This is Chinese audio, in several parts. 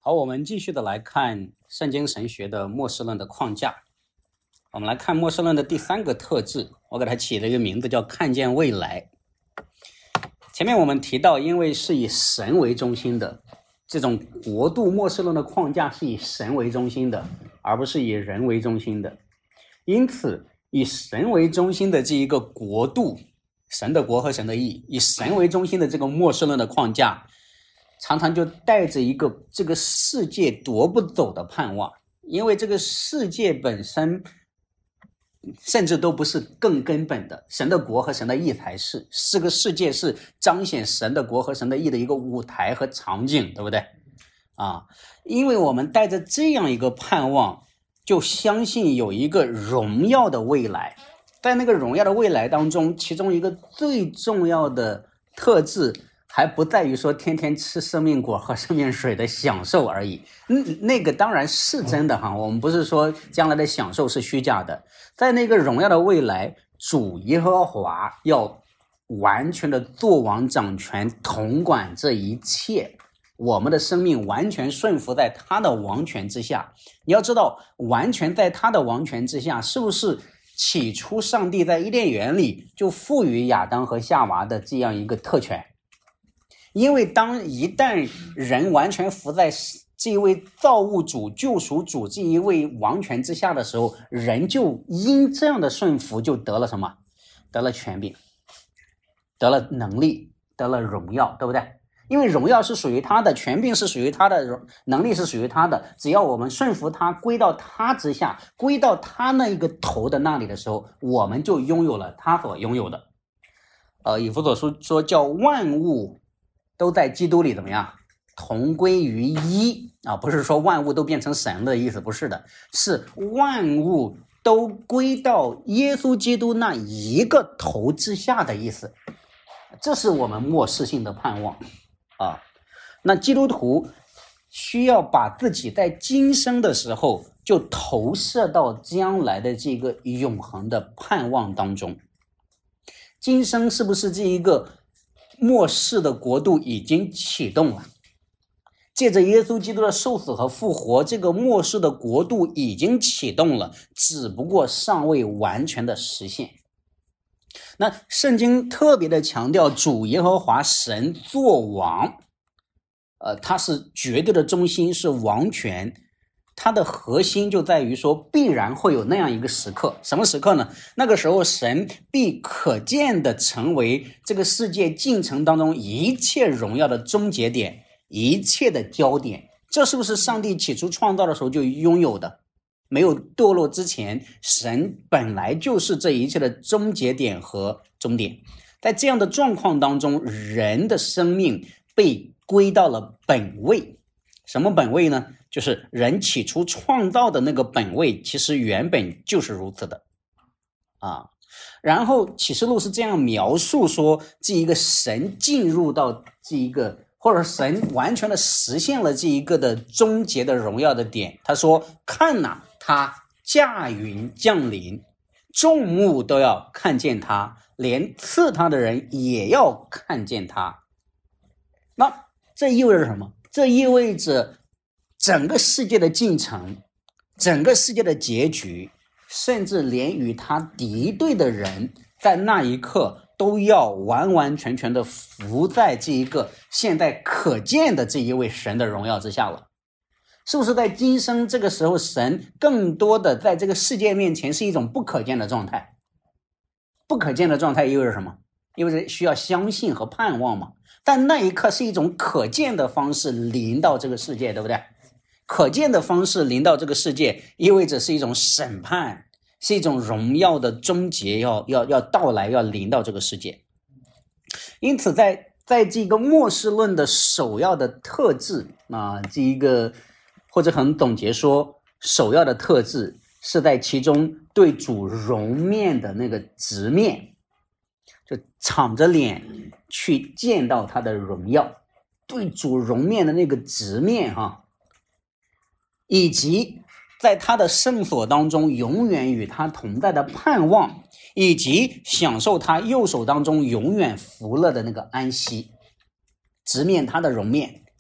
好，我们继续的来看圣经神学的末世论的框架。我们来看末世论的第三个特质，我给它起了一个名字叫看见未来。前面我们提到，因为是以神为中心的这种国度末世论的框架是以神为中心的，而不是以人为中心的。因此以神为中心的这一个国度，神的国和神的义，以神为中心的这个末世论的框架，常常就带着一个这个世界夺不走的盼望。因为这个世界本身甚至都不是更根本的，神的国和神的义才是。这个世界是彰显神的国和神的义的一个舞台和场景，对不对因为我们带着这样一个盼望，就相信有一个荣耀的未来。在那个荣耀的未来当中，其中一个最重要的特质还不在于说天天吃生命果和生命水的享受而已，那个当然是真的我们不是说将来的享受是虚假的。在那个荣耀的未来，主耶和华要完全的作王掌权，统管这一切，我们的生命完全顺服在他的王权之下。你要知道，完全在他的王权之下，是不是起初上帝在伊甸园里就赋予亚当和夏娃的这样一个特权？因为一旦人完全服在这一位造物主、救赎主这一位王权之下的时候，人就因这样的顺服就得了什么？得了权柄，得了能力，得了荣耀，对不对？因为荣耀是属于他的，权柄是属于他的，能力是属于他的。只要我们顺服他，归到他之下，归到他那一个头的那里的时候，我们就拥有了他所拥有的。以弗所书说叫万物都在基督里怎么样？同归于一不是说万物都变成神的意思，不是的，是万物都归到耶稣基督那一个头之下的意思。这是我们末世性的盼望那基督徒需要把自己在今生的时候就投射到将来的这个永恒的盼望当中。今生是不是这一个末世的国度已经启动了？借着耶稣基督的受死和复活，这个末世的国度已经启动了，只不过尚未完全的实现。那圣经特别的强调主耶和华神作王，他是绝对的中心，是王权。它的核心就在于说必然会有那样一个时刻。什么时刻呢？那个时候神必可见的成为这个世界进程当中一切荣耀的终结点，一切的焦点。这是不是上帝起初创造的时候就拥有的？没有堕落之前，神本来就是这一切的终结点和终点。在这样的状况当中，人的生命被归到了本位。什么本位呢？就是人起初创造的那个本位，其实原本就是如此的然后启示录是这样描述说，这一个神进入到这一个，或者神完全的实现了这一个的终结的荣耀的点。他说看哪，他驾云降临，众目都要看见他，连刺他的人也要看见他。那这意味着什么？这意味着整个世界的进程，整个世界的结局，甚至连与他敌对的人在那一刻都要完完全全的服在这一个现在可见的这一位神的荣耀之下了。是不是在今生这个时候，神更多的在这个世界面前是一种不可见的状态？不可见的状态意味着什么？意味着需要相信和盼望嘛。但那一刻是一种可见的方式临到这个世界，对不对？可见的方式临到这个世界，意味着是一种审判，是一种荣耀的终结要到来，要临到这个世界。因此在这个末世论的首要的特质这一个，或者很总结说，首要的特质是在其中对主容面的那个直面，就敞着脸去见到他的荣耀，对主容面的那个直面以及在他的圣所当中永远与他同在的盼望，以及享受他右手当中永远福乐的那个安息。直面他的容面，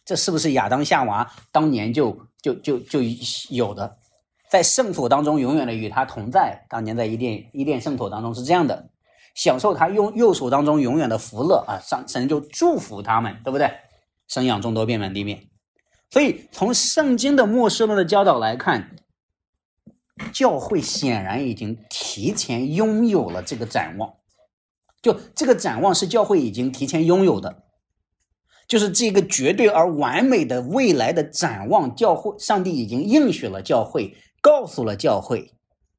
这是不是亚当夏娃当年就有的？在圣所当中永远的与他同在，当年在伊甸圣所当中是这样的，享受他右手当中永远的福乐啊，神就祝福他们，对不对？生养众多，遍满地面。所以从圣经的末世论的教导来看，教会显然已经提前拥有了这个展望，就这个展望是教会已经提前拥有的，就是这个绝对而完美的未来的展望，教会上帝已经应许了教会，告诉了教会。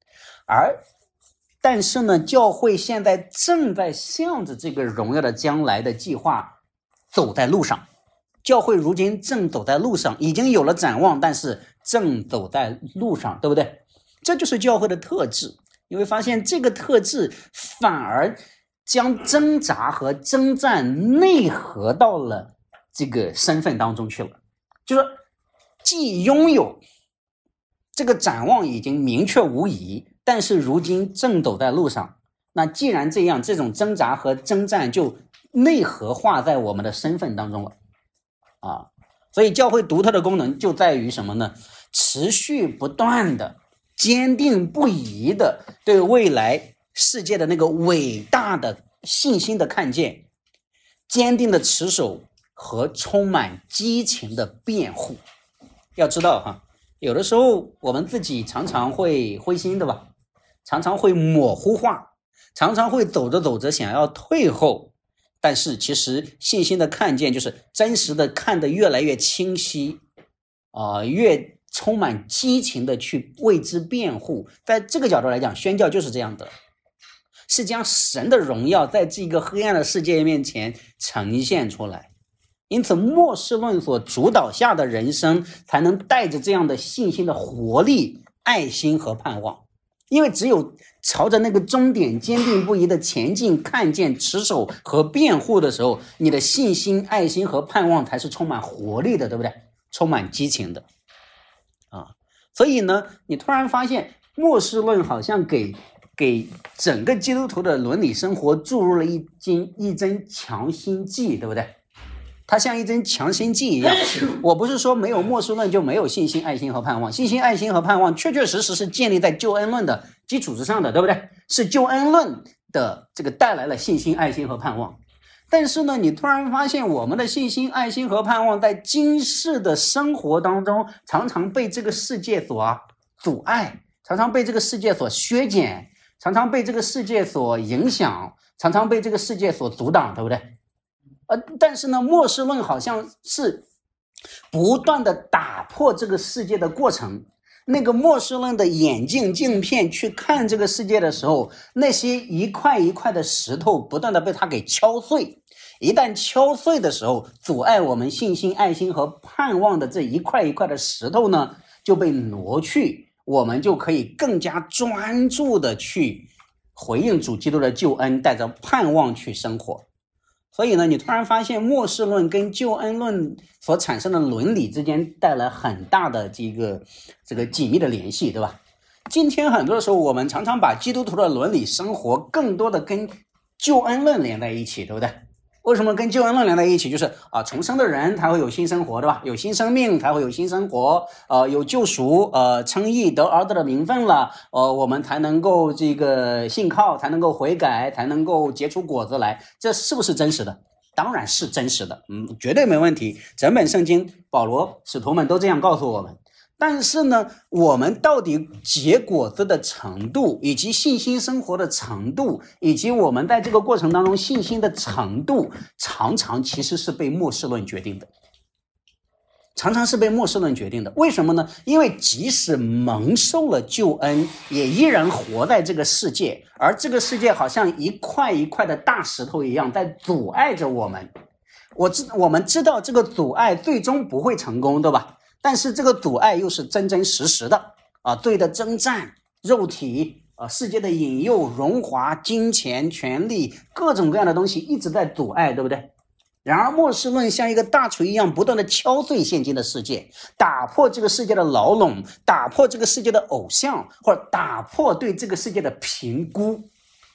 但是呢，教会现在正在向着这个荣耀的将来的计划走在路上。教会如今正走在路上，已经有了展望，但是正走在路上，对不对？这就是教会的特质。你会发现这个特质反而将挣扎和征战内合到了这个身份当中去了，就是既拥有这个展望已经明确无疑，但是如今正走在路上。那既然这样，这种挣扎和征战就内核化在我们的身份当中了啊。所以教会独特的功能就在于什么呢？持续不断的坚定不移的对未来世界的那个伟大的信心的看见，坚定的持守和充满激情的辩护。要知道哈，有的时候我们自己常常会灰心的吧，常常会模糊化，常常会走着走着想要退后，但是其实信心的看见就是真实的看得越来越清晰越充满激情的去为之辩护。在这个角度来讲，宣教就是这样的，是将神的荣耀在这个黑暗的世界面前呈现出来。因此末世论所主导下的人生才能带着这样的信心的活力、爱心和盼望。因为只有朝着那个终点坚定不移的前进、看见、持守和辩护的时候，你的信心、爱心和盼望才是充满活力的，对不对？充满激情的所以呢，你突然发现末世论好像给整个基督徒的伦理生活注入了一针强心剂，对不对？它像一针强心剂一样。我不是说没有末世论就没有信心、爱心和盼望，信心、爱心和盼望确确实实是建立在救恩论的基础之上的，对不对？是救恩论的这个带来了信心、爱心和盼望。但是呢，你突然发现我们的信心、爱心和盼望在今世的生活当中常常被这个世界所阻碍，常常被这个世界所削减，常常被这个世界所影响，常常被这个世界所阻挡，对不对？但是呢，末世论好像是不断的打破这个世界的过程。那个末世论的眼镜镜片去看这个世界的时候，那些一块一块的石头不断的被它给敲碎，一旦敲碎的时候，阻碍我们信心、爱心和盼望的这一块一块的石头呢，就被挪去，我们就可以更加专注的去回应主基督的救恩，带着盼望去生活。所以呢，你突然发现末世论跟救恩论所产生的伦理之间带来很大的这个紧密的联系，对吧？今天很多时候我们常常把基督徒的伦理生活更多的跟救恩论连在一起，对不对？为什么跟救恩论连在一起？就是重生的人才会有新生活，对吧？有新生命才会有新生活，有救赎，称义得儿子的名分了，我们才能够这个信靠，才能够悔改，才能够结出果子来。这是不是真实的？当然是真实的，绝对没问题。整本圣经，保罗、使徒们都这样告诉我们。但是呢，我们到底结果子的程度，以及信心生活的程度，以及我们在这个过程当中信心的程度，常常其实是被末世论决定的。常常是被末世论决定的。为什么呢？因为即使蒙受了救恩，也依然活在这个世界，而这个世界好像一块一块的大石头一样，在阻碍着我们。我们知道这个阻碍最终不会成功，对吧？但是这个阻碍又是真真实实的罪的征战、肉体世界的引诱、荣华、金钱、权力，各种各样的东西一直在阻碍，对不对？然而末世论像一个大锤一样不断的敲碎现今的世界，打破这个世界的牢笼，打破这个世界的偶像，或者打破对这个世界的评估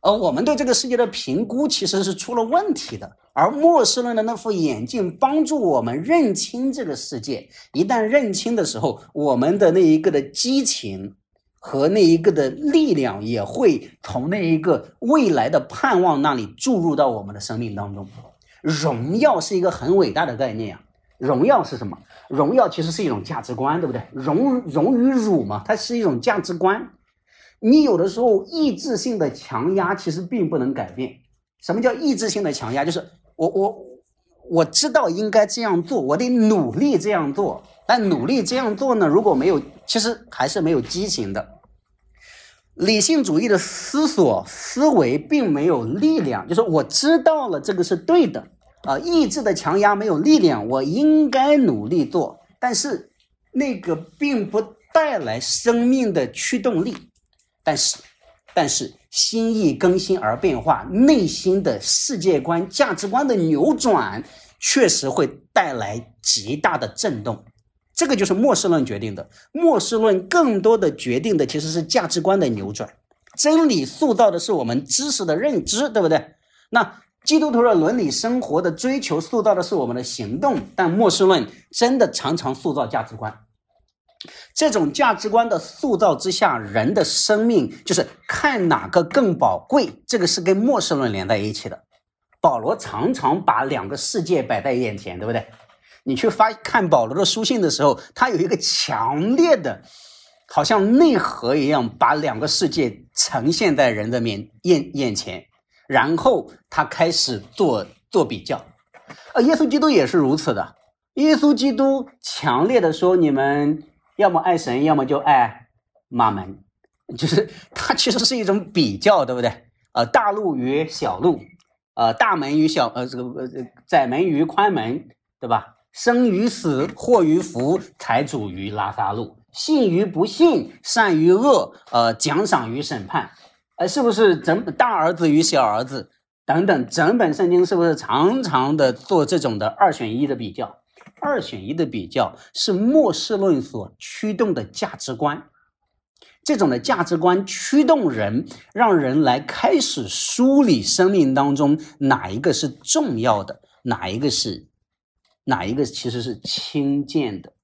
我们对这个世界的评估其实是出了问题的，而末世论的那副眼镜帮助我们认清这个世界。一旦认清的时候，我们的那一个的激情和那一个的力量也会从那一个未来的盼望那里注入到我们的生命当中。荣耀是一个很伟大的概念啊！荣耀是什么？荣耀其实是一种价值观，对不对？荣与辱嘛，它是一种价值观。你有的时候意志性的强压其实并不能改变。什么叫意志性的强压？就是我知道应该这样做，我得努力这样做，但努力这样做呢，如果没有，其实还是没有激情的。理性主义的思维并没有力量，就是我知道了这个是对的意志的强压没有力量，我应该努力做，但是那个并不带来生命的驱动力。但是心意更新而变化，内心的世界观价值观的扭转确实会带来极大的震动。这个就是末世论决定的。末世论更多的决定的其实是价值观的扭转。真理塑造的是我们知识的认知，对不对？那基督徒的伦理生活的追求塑造的是我们的行动，但末世论真的常常塑造价值观。这种价值观的塑造之下，人的生命就是看哪个更宝贵，这个是跟末世论连在一起的。保罗常常把两个世界摆在眼前，对不对？你去看保罗的书信的时候，他有一个强烈的好像内核一样，把两个世界呈现在人的眼前，然后他开始做比较。耶稣基督也是如此的。耶稣基督强烈的说，你们要么爱神，要么就爱马门，就是它其实是一种比较，对不对？大路与小路，大门与窄门与宽门，对吧？生与死，祸与福，财主与拉撒路，信与不信，善与恶，奖赏与审判，是不是大儿子与小儿子等等，整本圣经是不是常常的做这种的二选一的比较？二选一的比较是末世论所驱动的价值观，这种的价值观驱动人，让人来开始梳理生命当中哪一个是重要的，哪一个其实是轻贱的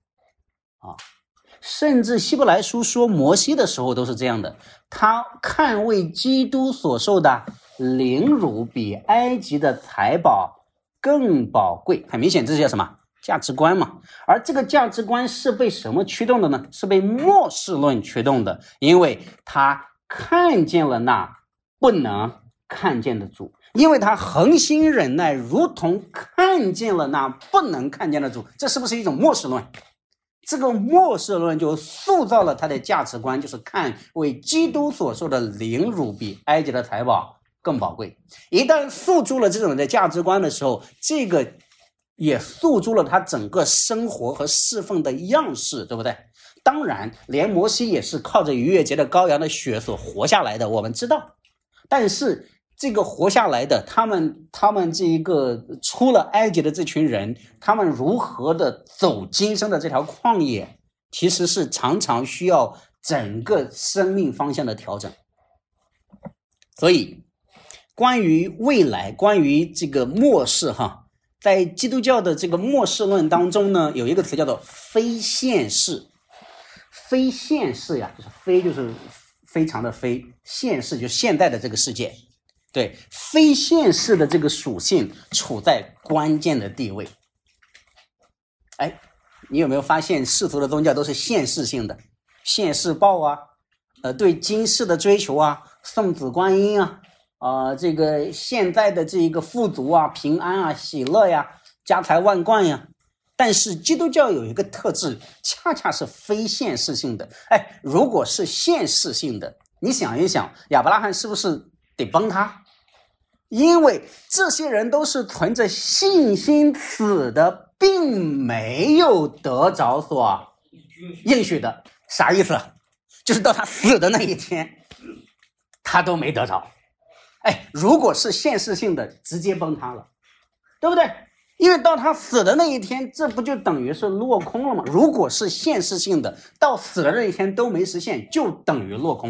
甚至希伯来书说摩西的时候都是这样的，他看为基督所受的凌辱比埃及的财宝更宝贵。很明显这是叫什么？价值观嘛。而这个价值观是被什么驱动的呢？是被末世论驱动的，因为他看见了那不能看见的主，因为他恒心忍耐，如同看见了那不能看见的主。这是不是一种末世论？这个末世论就塑造了他的价值观，就是看为基督所受的凌辱比埃及的财宝更宝贵。一旦塑出了这种的价值观的时候，这个也塑出了他整个生活和侍奉的样式，对不对？当然连摩西也是靠着逾越节的羔羊的血所活下来的，我们知道。但是这个活下来的他们这一个出了埃及的这群人，他们如何的走今生的这条旷野，其实是常常需要整个生命方向的调整。所以关于未来，关于这个末世在基督教的这个末世论当中呢，有一个词叫做非现世。非现世呀，就是非就是非常的非，现世就是现代的这个世界。对，非现世的这个属性处在关键的地位。你有没有发现世俗的宗教都是现世性的，现世报啊，对今世的追求啊，送子观音啊，这个现在的这一个富足啊，平安啊，喜乐呀，家财万贯呀。但是基督教有一个特质，恰恰是非现世性的。如果是现世性的，你想一想，亚伯拉罕是不是得帮他？因为这些人都是存着信心死的，并没有得着所应许的。啥意思？就是到他死的那一天，他都没得着。如果是现世性的，直接帮他了，对不对？因为到他死的那一天，这不就等于是落空了吗？如果是现世性的，到死的那一天都没实现，就等于落空了。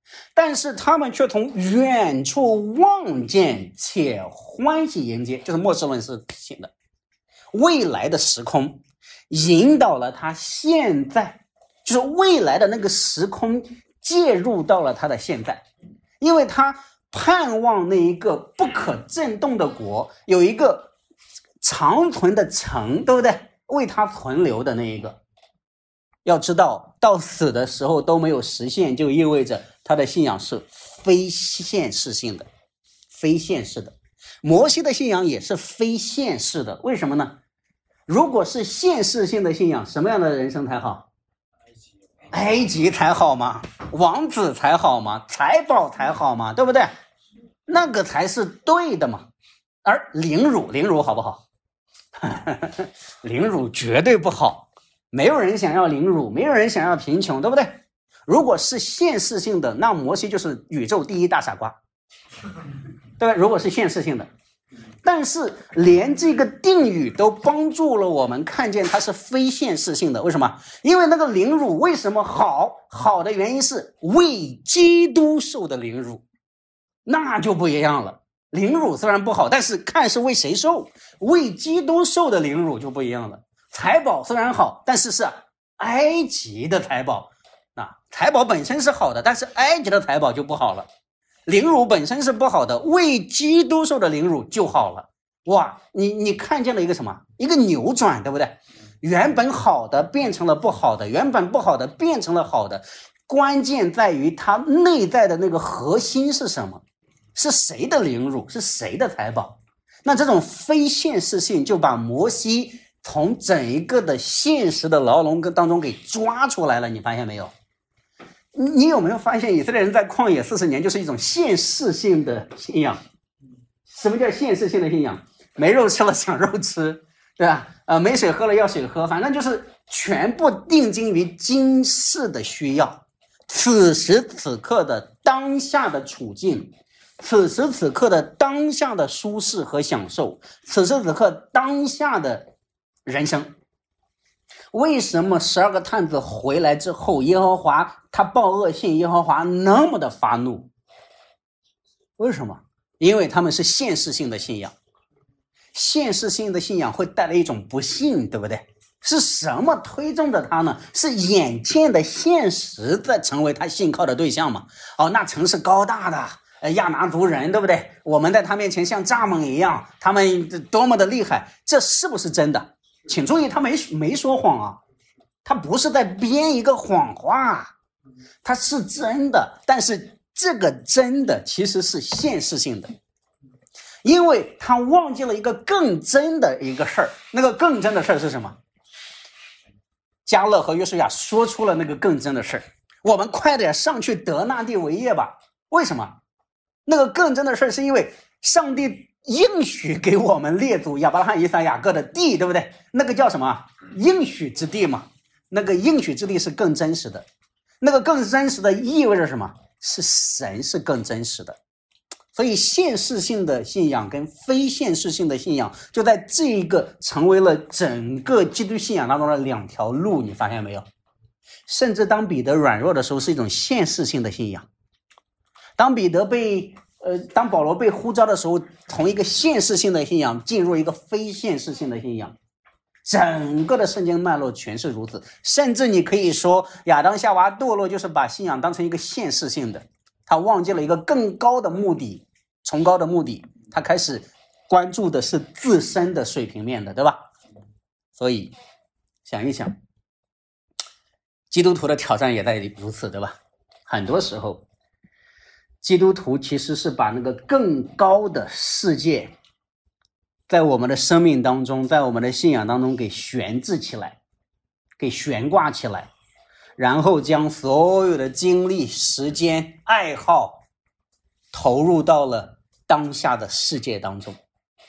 但是他们却从远处望见且欢喜迎接，就是末世论是写的未来的时空引导了他现在，就是未来的那个时空介入到了他的现在，因为他盼望那一个不可震动的国有一个长存的城，对不对？为他存留的那一个。要知道到死的时候都没有实现，就意味着他的信仰是非现实性的，非现实的。摩西的信仰也是非现实的，为什么呢？如果是现实性的信仰，什么样的人生才好？埃及才好吗？王子才好吗？财宝才好吗？对不对？那个才是对的嘛。而凌辱好不好？凌辱绝对不好，没有人想要凌辱，没有人想要贫穷，对不对？如果是现实性的，那摩西就是宇宙第一大傻瓜，对吧？如果是现实性的，但是连这个定语都帮助了我们看见它是非现实性的。为什么？因为那个凌辱为什么好的原因是为基督受的凌辱，那就不一样了。凌辱虽然不好，但是看是为谁受，为基督受的凌辱就不一样了。财宝虽然好，但是是埃及的财宝，财宝本身是好的，但是埃及的财宝就不好了。凌辱本身是不好的，为基督受的凌辱就好了。哇，你看见了一个什么？一个扭转，对不对？原本好的变成了不好的，原本不好的变成了好的。关键在于它内在的那个核心是什么？是谁的凌辱？是谁的财宝？那这种非现实性就把摩西从整一个的现实的牢笼当中给抓出来了，你发现没有？你有没有发现以色列人在旷野40年就是一种现实性的信仰？什么叫现实性的信仰？没肉吃了想肉吃，对吧？没水喝了要水喝，反正就是全部定睛于今世的需要，此时此刻的当下的处境，此时此刻的当下的舒适和享受，此时此刻当下的人生。为什么12个探子回来之后，耶和华他报恶信，耶和华那么的发怒？为什么？因为他们是现实性的信仰，现实性的信仰会带来一种不幸，对不对？是什么推动着他呢？是眼见的现实在成为他信靠的对象嘛？那城市高大的亚拿族人，对不对？我们在他面前像蚱蜢一样，他们多么的厉害，这是不是真的？请注意，他没说谎啊，他不是在编一个谎话，他是真的。但是这个真的其实是现实性的，因为他忘记了一个更真的一个事儿。那个更真的事儿是什么？迦勒和约书亚说出了那个更真的事儿，我们快点上去得那地为业吧。为什么？那个更真的事儿是因为上帝应许给我们列祖亚伯拉罕、以撒、雅各的地，对不对？那个叫什么？应许之地嘛。那个应许之地是更真实的，那个更真实的意味着什么？是神是更真实的。所以现实性的信仰跟非现实性的信仰就在这一个成为了整个基督信仰当中的两条路，你发现没有？甚至当彼得软弱的时候是一种现实性的信仰，当保罗被呼召的时候，从一个现实性的信仰进入一个非现实性的信仰。整个的圣经脉络全是如此，甚至你可以说亚当夏娃堕落就是把信仰当成一个现实性的，他忘记了一个更高的目的，崇高的目的，他开始关注的是自身的水平面的，对吧？所以想一想，基督徒的挑战也在如此，对吧？很多时候基督徒其实是把那个更高的世界在我们的生命当中，在我们的信仰当中给悬置起来，给悬挂起来，然后将所有的精力、时间、爱好投入到了当下的世界当中。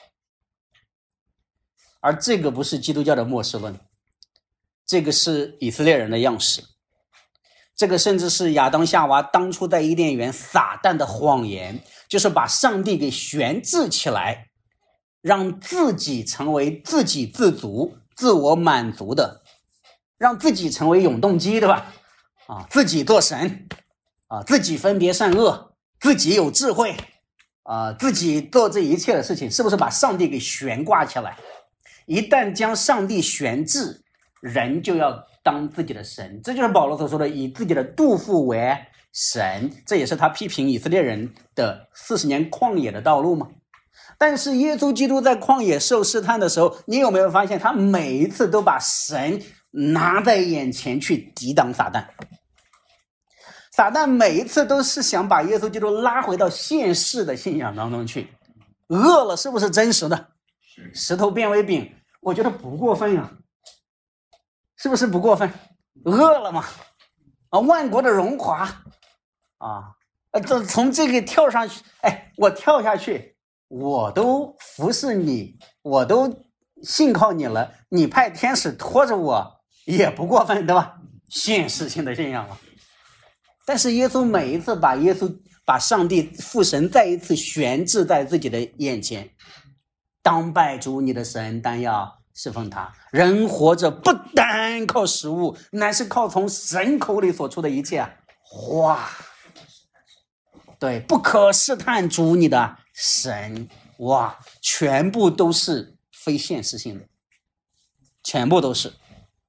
而这个不是基督教的末世论，这个是以色列人的样式，这个甚至是亚当夏娃当初在伊甸园撒旦的谎言，就是把上帝给悬置起来，让自己成为自给自足、自我满足的，让自己成为永动机，对吧？自己做神自己分别善恶，自己有智慧自己做这一切的事情，是不是把上帝给悬挂起来？一旦将上帝悬置，人就要当自己的神。这就是保罗所说的以自己的肚腹为神，这也是他批评以色列人的40年旷野的道路嘛。但是耶稣基督在旷野受试探的时候，你有没有发现他每一次都把神拿在眼前去抵挡撒旦？撒旦每一次都是想把耶稣基督拉回到现世的信仰当中去。饿了是不是真实的？石头变为饼，我觉得不过分啊，是不是不过分？饿了嘛，万国的荣华从这个跳上去，我跳下去，我都服侍你，我都信靠你了，你派天使拖着我也不过分，对吧？现实性的信仰嘛。但是耶稣每一次把上帝父神再一次悬置在自己的眼前，当拜主你的神，当要侍奉他。人活着不单靠食物，乃是靠从神口里所出的一切话。对，不可试探主你的神。哇，全部都是非现实性的，全部都是。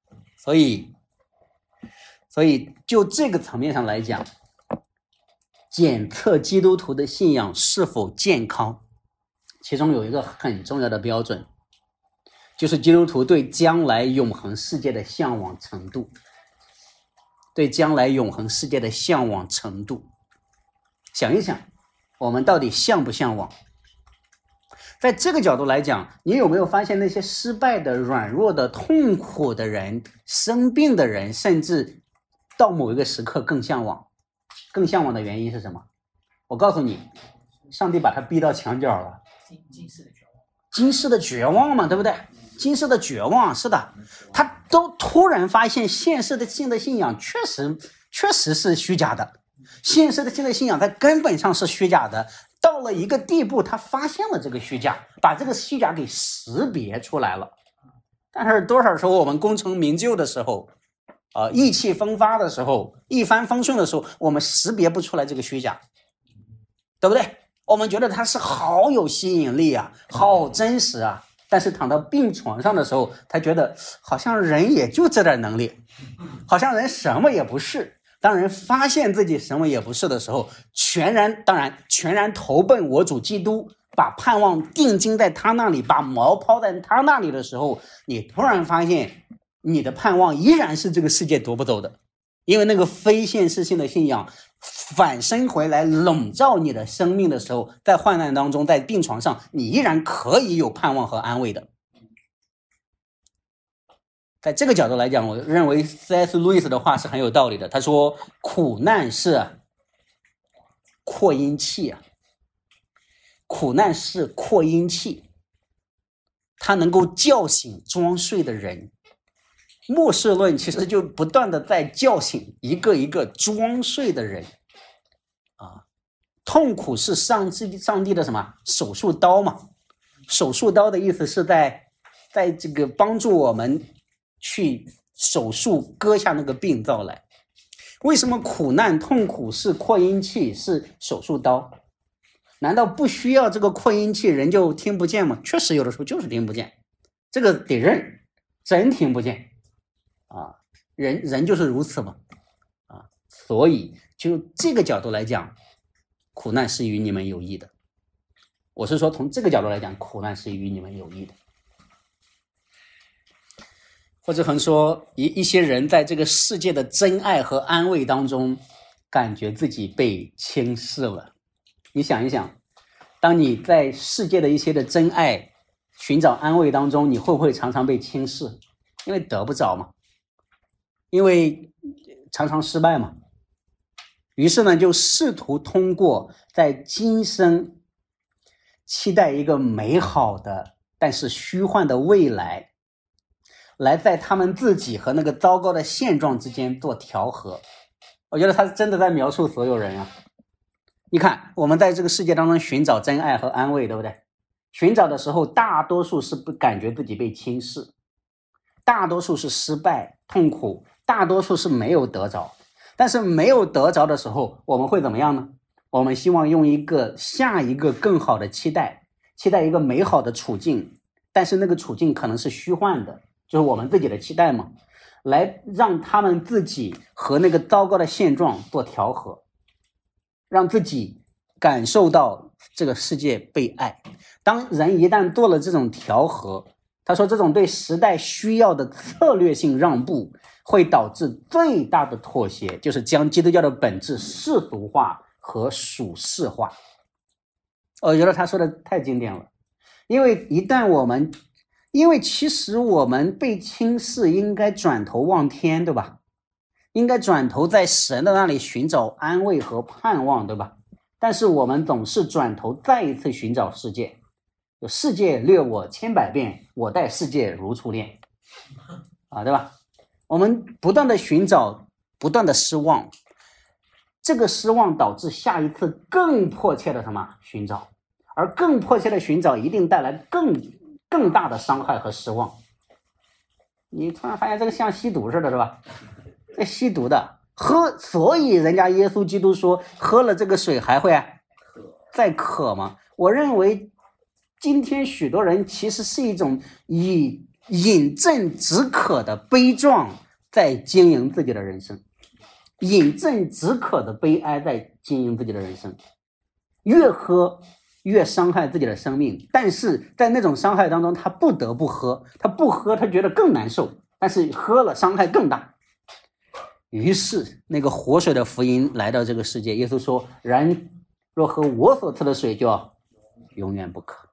所以就这个层面上来讲，检测基督徒的信仰是否健康，其中有一个很重要的标准，就是基督徒对将来永恒世界的向往程度。对将来永恒世界的向往程度，想一想，我们到底向不向往？在这个角度来讲，你有没有发现那些失败的、软弱的、痛苦的人、生病的人，甚至到某一个时刻更向往？更向往的原因是什么？我告诉你，上帝把他逼到墙角了。今世的绝望嘛，对不对？今世的绝望，是的，他都突然发现现世的信仰确实是虚假的，现世的信仰在根本上是虚假的。到了一个地步，他发现了这个虚假，把这个虚假给识别出来了。但是多少时候我们功成名就的时候意气风发的时候，一帆风顺的时候，我们识别不出来这个虚假，对不对？我们觉得它是好有吸引力啊，好真实啊，但是躺到病床上的时候，他觉得好像人也就这点能力，好像人什么也不是。当人发现自己什么也不是的时候，全然投奔我主基督，把盼望定睛在他那里，把锚抛在他那里的时候，你突然发现你的盼望依然是这个世界夺不走的，因为那个非现实性的信仰反身回来笼罩你的生命的时候，在患难当中，在病床上，你依然可以有盼望和安慰的。在这个角度来讲，我认为 C.S. 路易斯的话是很有道理的。他说苦难是扩音器苦难是扩音器，它能够叫醒装睡的人。末世论其实就不断的在叫醒一个一个装睡的人痛苦是上帝的什么手术刀嘛？手术刀的意思是在这个帮助我们去手术割下那个病灶来。为什么苦难痛苦是扩音器，是手术刀？难道不需要这个扩音器人就听不见吗？确实有的时候就是听不见，这个得认，真听不见人就是如此嘛所以就这个角度来讲，苦难是与你们有益的。我是说从这个角度来讲，苦难是与你们有益的。或者很说一些人在这个世界的真爱和安慰当中，感觉自己被轻视了。你想一想，当你在世界的一些的真爱寻找安慰当中，你会不会常常被轻视？因为得不着嘛，因为常常失败嘛。于是呢，就试图通过在今生期待一个美好的但是虚幻的未来，来在他们自己和那个糟糕的现状之间做调和。我觉得他真的在描述所有人啊。你看，我们在这个世界当中寻找真爱和安慰，对不对？寻找的时候，大多数是不感觉自己被轻视，大多数是失败痛苦，大多数是没有得着。 但是没有得着的时候，我们会怎么样呢？我们希望用下一个更好的期待一个美好的处境，但是那个处境可能是虚幻的，就是我们自己的期待嘛，来让他们自己和那个糟糕的现状做调和，让自己感受到这个世界被爱。当人一旦做了这种调和，他说这种对时代需要的策略性让步会导致最大的妥协，就是将基督教的本质世俗化和属世化。我觉得他说的太经典了，因为其实我们被轻视，应该转头望天，对吧？应该转头在神的那里寻找安慰和盼望，对吧？但是我们总是转头再一次寻找世界，世界掠我千百遍，我待世界如初恋啊，对吧？我们不断的寻找，不断的失望，这个失望导致下一次更迫切的什么寻找，而更迫切的寻找一定带来更大的伤害和失望。你突然发现这个像吸毒似的，是吧？这吸毒的所以人家耶稣基督说喝了这个水还会再渴吗？我认为今天许多人其实是一种以饮鸩止渴的悲壮在经营自己的人生，饮鸩止渴的悲哀在经营自己的人生，越喝越伤害自己的生命，但是在那种伤害当中他不得不喝，他不喝他觉得更难受，但是喝了伤害更大。于是那个活水的福音来到这个世界，耶稣说人若喝我所赐的水就要永远不渴。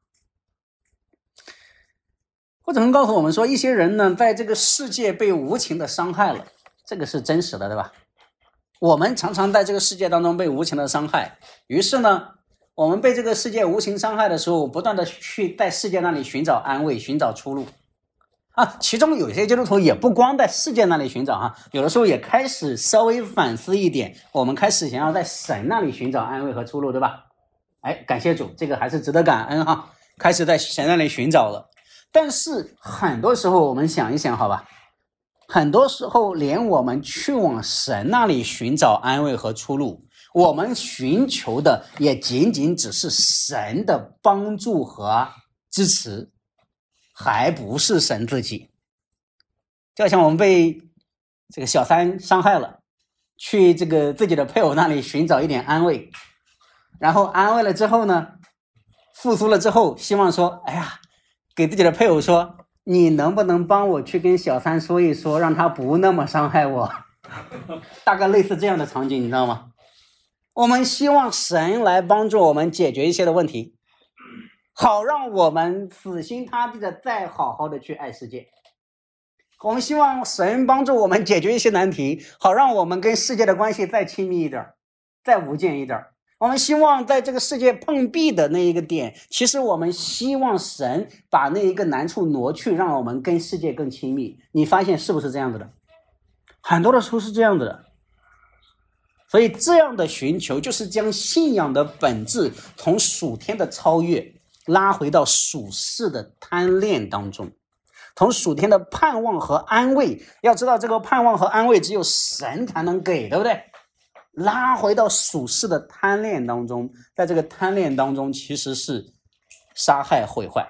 或者能告诉我们说，一些人呢在这个世界被无情的伤害了，这个是真实的，对吧？我们常常在这个世界当中被无情的伤害，于是呢我们被这个世界无情伤害的时候，不断的去在世界那里寻找安慰，寻找出路其中有些基督徒也不光在世界那里寻找有的时候也开始稍微反思一点，我们开始想要在神那里寻找安慰和出路，对吧？感谢主，这个还是值得感恩开始在神那里寻找了。但是很多时候我们想一想，好吧，很多时候连我们去往神那里寻找安慰和出路，我们寻求的也仅仅只是神的帮助和支持，还不是神自己。就像我们被这个小三伤害了，去这个自己的配偶那里寻找一点安慰，然后安慰了之后呢，复苏了之后，希望说给自己的配偶说，你能不能帮我去跟小三说一说，让他不那么伤害我大概类似这样的场景，你知道吗？我们希望神来帮助我们解决一些的问题，好让我们死心塌地的再好好的去爱世界。我们希望神帮助我们解决一些难题，好让我们跟世界的关系再亲密一点，再无间一点。我们希望在这个世界碰壁的那一个点，其实我们希望神把那一个难处挪去，让我们跟世界更亲密。你发现是不是这样子的？很多的时候是这样子的。所以这样的寻求就是将信仰的本质从属天的超越拉回到属世的贪恋当中，从属天的盼望和安慰，要知道这个盼望和安慰只有神才能给，对不对？拉回到属世的贪恋当中，在这个贪恋当中其实是杀害毁坏，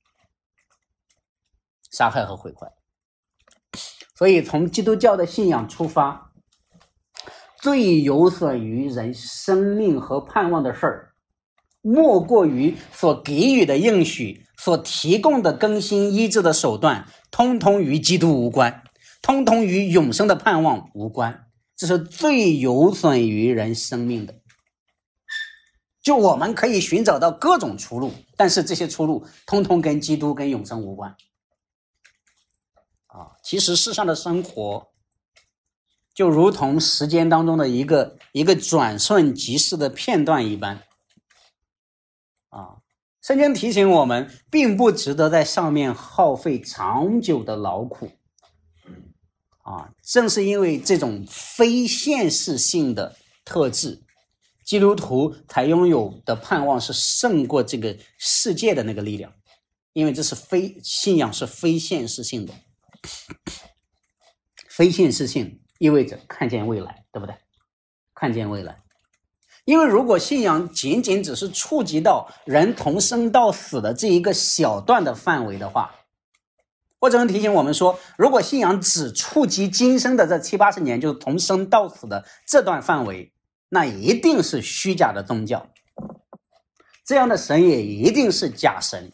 杀害和毁坏。所以从基督教的信仰出发，最有损于人生命和盼望的事儿，莫过于所给予的应许，所提供的更新医治的手段，通通与基督无关，通通与永生的盼望无关。这是最有损于人生命的。就我们可以寻找到各种出路，但是这些出路通通跟基督跟永生无关其实世上的生活就如同时间当中的一个转瞬即逝的片段一般圣经提醒我们，并不值得在上面耗费长久的劳苦正是因为这种非现实性的特质，基督徒才拥有的盼望是胜过这个世界的那个力量，因为这是信仰是非现实性的。非现实性意味着看见未来，对不对？ 看见未来。因为如果信仰仅仅只是触及到人从生到死的这一个小段的范围的话，或者能提醒我们说，如果信仰只触及今生的这70-80年，就是从生到死的这段范围，那一定是虚假的宗教，这样的神也一定是假神。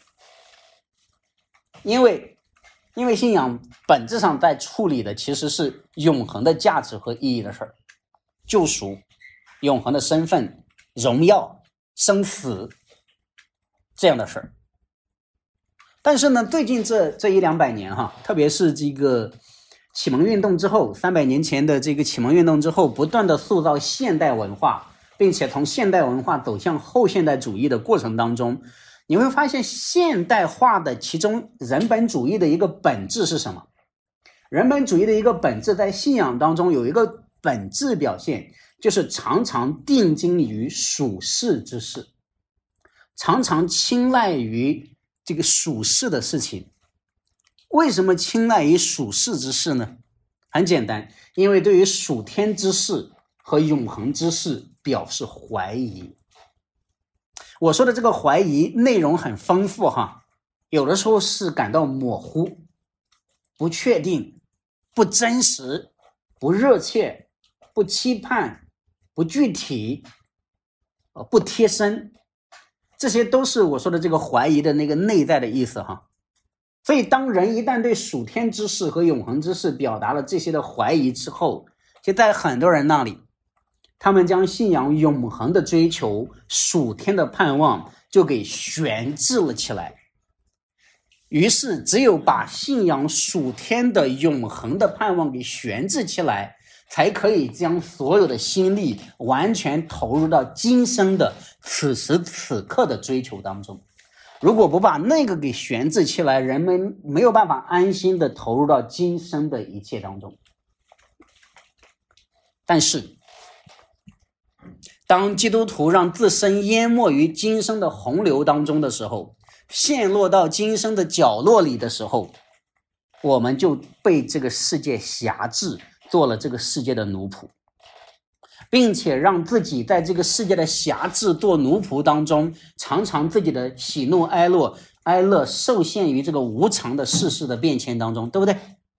因为信仰本质上在处理的其实是永恒的价值和意义的事儿，救赎、永恒的身份、荣耀、生死这样的事儿。但是呢，最近这100-200年特别是这个启蒙运动之后，300年前的这个启蒙运动之后，不断的塑造现代文化，并且从现代文化走向后现代主义的过程当中，你会发现现代化的其中人本主义的一个本质是什么？人本主义的一个本质在信仰当中有一个本质表现，就是常常定睛于属世之事，常常青睐于这个属世的事情。为什么青睐于属世之事呢？很简单，因为对于属天之事和永恒之事表示怀疑。我说的这个怀疑内容很丰富有的时候是感到模糊、不确定、不真实、不热切、不期盼、不具体、不贴身，这些都是我说的这个怀疑的那个内在的意思所以当人一旦对属天之事和永恒之事表达了这些的怀疑之后，就在很多人那里，他们将信仰永恒的追求、属天的盼望就给悬置了起来。于是只有把信仰属天的永恒的盼望给悬置起来，才可以将所有的心力完全投入到今生的此时此刻的追求当中。如果不把那个给悬置起来，人们没有办法安心的投入到今生的一切当中。但是当基督徒让自身淹没于今生的洪流当中的时候，陷落到今生的角落里的时候，我们就被这个世界辖制，做了这个世界的奴仆，并且让自己在这个世界的辖制做奴仆当中，常常自己的喜怒哀乐受限于这个无常的世事的变迁当中，对不对？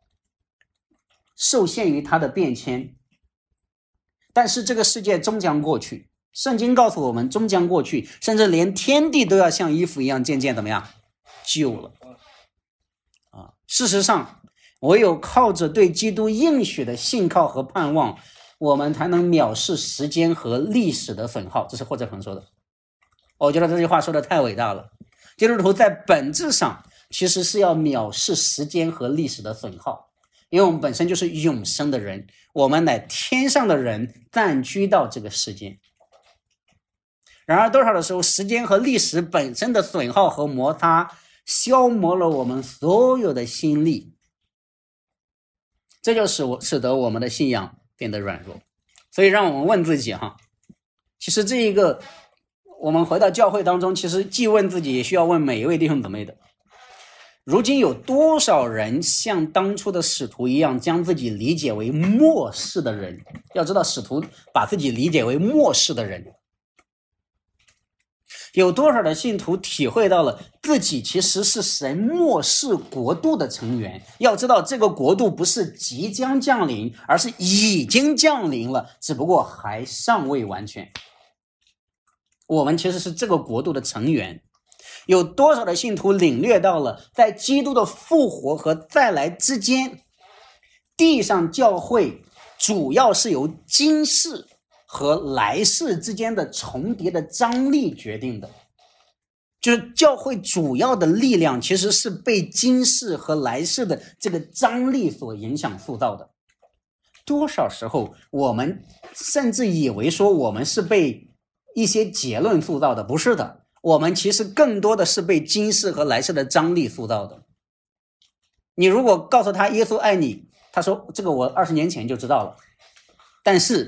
受限于它的变迁。但是这个世界终将过去，圣经告诉我们终将过去，甚至连天地都要像衣服一样渐渐怎么样旧了事实上，唯有靠着对基督应许的信靠和盼望，我们才能藐视时间和历史的损耗。这是霍哲恒说的，我觉得这句话说的太伟大了。基督徒在本质上其实是要藐视时间和历史的损耗，因为我们本身就是永生的人，我们乃天上的人暂居到这个世间。然而多少的时候，时间和历史本身的损耗和摩擦消磨了我们所有的心力，这就使得我们的信仰变得软弱。所以让我们问自己其实这一个我们回到教会当中，其实既问自己也需要问每一位弟兄姊妹的，如今有多少人像当初的使徒一样将自己理解为末世的人？要知道使徒把自己理解为末世的人，有多少的信徒体会到了自己其实是神末世国度的成员？要知道这个国度不是即将降临，而是已经降临了，只不过还尚未完全。我们其实是这个国度的成员。有多少的信徒领略到了在基督的复活和再来之间，地上教会主要是由今世和来世之间的重叠的张力决定的，就是教会主要的力量其实是被今世和来世的这个张力所影响塑造的。多少时候我们甚至以为说我们是被一些结论塑造的，不是的，我们其实更多的是被今世和来世的张力塑造的。你如果告诉他耶稣爱你，他说这个我20年前就知道了，但是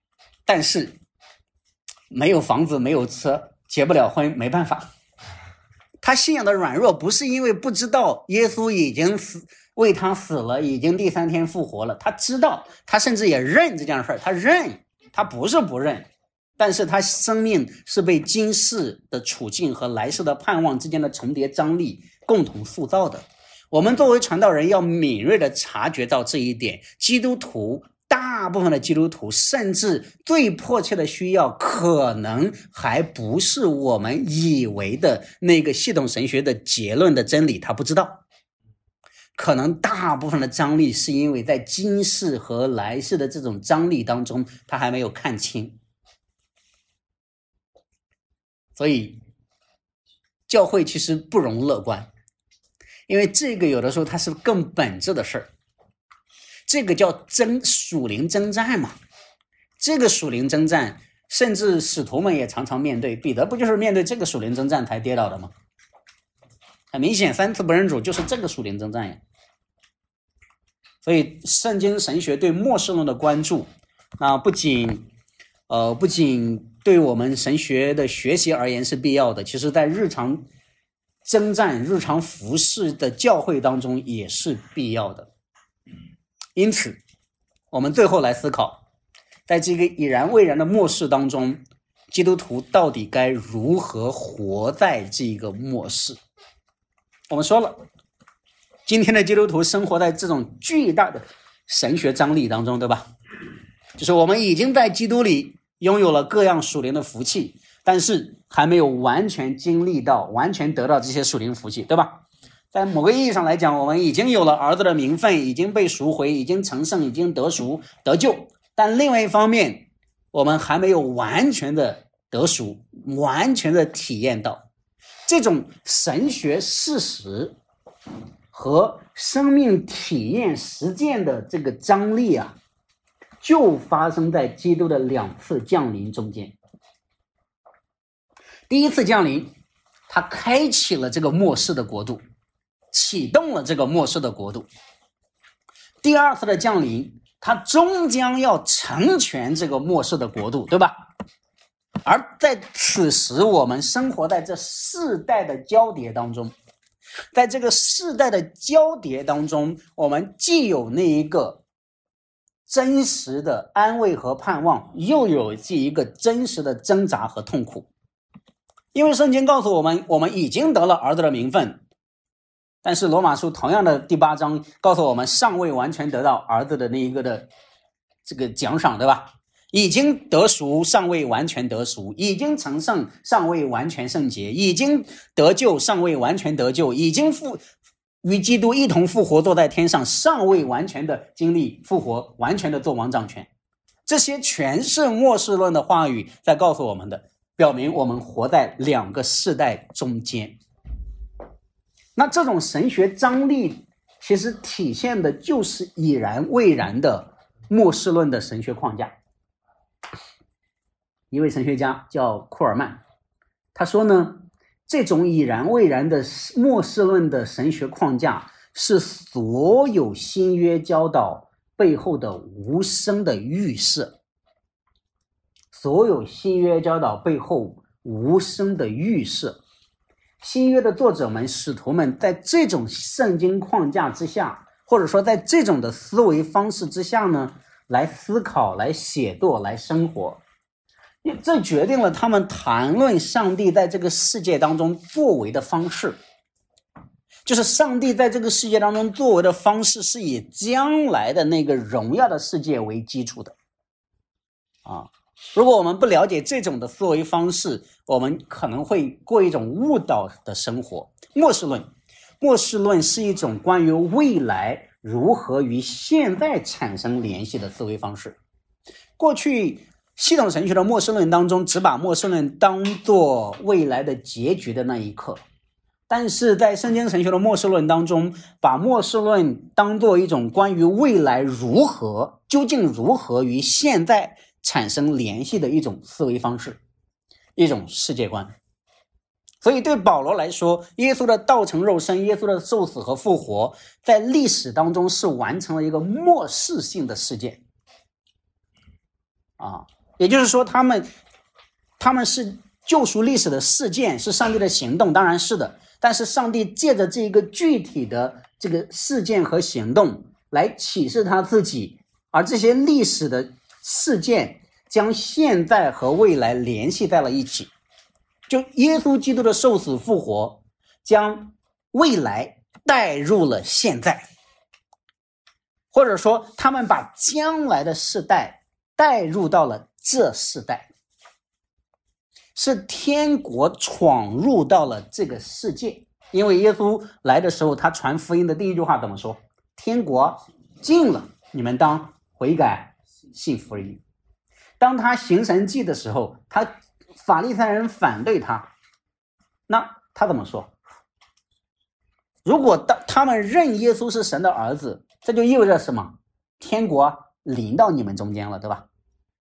没有房子没有车，结不了婚，没办法。他信仰的软弱不是因为不知道耶稣已经为他死了，已经第3天复活了，他知道，他甚至也认这件事，他认， 他不是不认，但是他生命是被今世的处境和来世的盼望之间的重叠张力共同塑造的。我们作为传道人要敏锐地察觉到这一点，大部分的基督徒甚至最迫切的需要可能还不是我们以为的那个系统神学的结论的真理，他不知道。可能大部分的张力是因为在今世和来世的这种张力当中他还没有看清。所以教会其实不容乐观，因为这个有的时候它是更本质的事儿。这个叫属灵征战嘛，这个属灵征战甚至使徒们也常常面对，彼得不就是面对这个属灵征战才跌倒的吗？很明显3次不认主就是这个属灵征战呀。所以圣经神学对末世论的关注，那不仅对我们神学的学习而言是必要的，其实在日常征战日常服事的教会当中也是必要的。因此我们最后来思考，在这个已然未然的末世当中，基督徒到底该如何活在这个末世。我们说了，今天的基督徒生活在这种巨大的神学张力当中，对吧？就是我们已经在基督里拥有了各样属灵的福气，但是还没有完全经历到完全得到这些属灵福气，对吧？在某个意义上来讲，我们已经有了儿子的名分，已经被赎回，已经成圣，已经得赎得救，但另外一方面我们还没有完全的得赎，完全的体验到这种神学事实和生命体验实践的这个张力啊，就发生在基督的2次降临中间。第一次降临，他开启了这个末世的国度，启动了这个末世的国度。第2次的降临，他终将要成全这个末世的国度，对吧？而在此时我们生活在这世代的交叠当中，在这个世代的交叠当中，我们既有那一个真实的安慰和盼望，又有这一个真实的挣扎和痛苦。因为圣经告诉我们，我们已经得了儿子的名分，但是罗马书同样的第8章告诉我们，尚未完全得到儿子的那一个的这个奖赏，对吧？已经得赎，尚未完全得赎；已经成圣，尚未完全圣洁；已经得救，尚未完全得救；已经与基督一同复活，坐在天上，尚未完全的经历复活，完全的做王掌权。这些全是末世论的话语在告诉我们的，表明我们活在2个世代中间。那这种神学张力其实体现的就是已然未然的末世论的神学框架。一位神学家叫库尔曼，他说呢，这种已然未然的末世论的神学框架是所有新约教导背后的无声的预设。所有新约教导背后无声的预设。新约的作者们使徒们在这种圣经框架之下，或者说在这种的思维方式之下呢，来思考，来写作，来生活。这决定了他们谈论上帝在这个世界当中作为的方式，就是上帝在这个世界当中作为的方式是以将来的那个荣耀的世界为基础的如果我们不了解这种的思维方式，我们可能会过一种误导的生活。末世论是一种关于未来如何与现在产生联系的思维方式。过去系统神学的末世论当中只把末世论当作未来的结局的那一刻，但是在圣经神学的末世论当中，把末世论当作一种关于未来究竟如何与现在产生联系的一种思维方式，一种世界观。所以对保罗来说，耶稣的道成肉身，耶稣的受死和复活，在历史当中是完成了一个末世性的事件也就是说他们是救赎历史的事件，是上帝的行动，当然是的，但是上帝借着这一个具体的这个事件和行动来启示他自己，而这些历史的事件将现在和未来联系在了一起，就耶稣基督的受死复活将未来带入了现在，或者说他们把将来的世代带入到了这世代，是天国闯入到了这个世界。因为耶稣来的时候，他传福音的第一句话怎么说？天国近了，你们当悔改信福音。当他行神迹的时候，法利赛人反对他，那他怎么说？如果他们认耶稣是神的儿子，这就意味着什么？天国临到你们中间了，对吧？